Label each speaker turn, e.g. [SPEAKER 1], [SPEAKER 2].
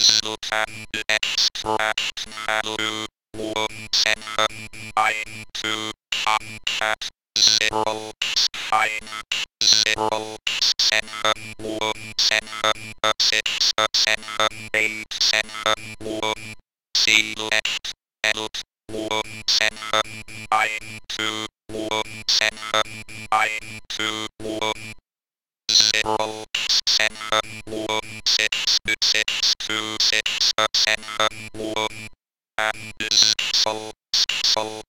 [SPEAKER 1] Look and extract value 1792 contact 05071767877871 select edit 17921791 0716262671 and is full